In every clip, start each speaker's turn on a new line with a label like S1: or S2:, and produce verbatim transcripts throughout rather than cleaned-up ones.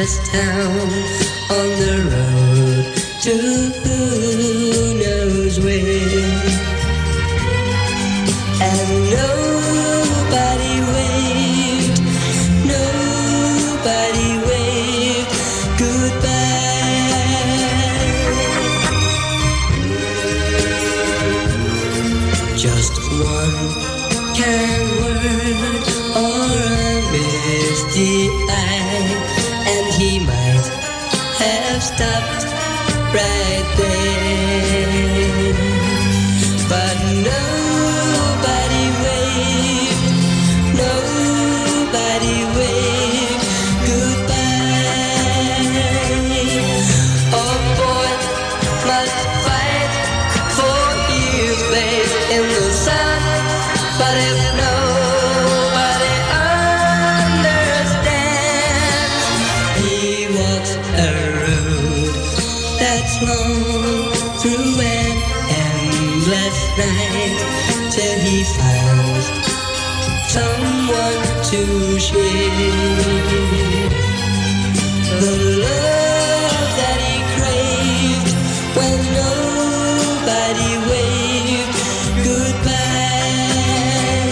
S1: endless town on the road to who knows where. And nobody waved, nobody waved goodbye. Just one kind word or a misty eye, and he might have stopped right there. But nobody waved, nobody waved goodbye. A boy must fight for his place in the sun, but if nobody understands, he walks a road that's long through an endless night till he finds someone to share the love that he craved when nobody waved goodbye.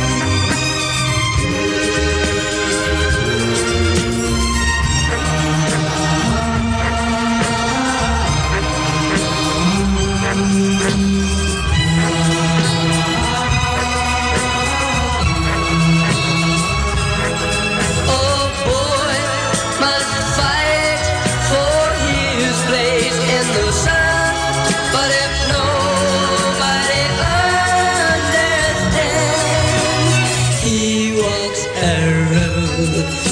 S1: Oh boy must fight for his place in the sun, but if nobody understands, he walks a road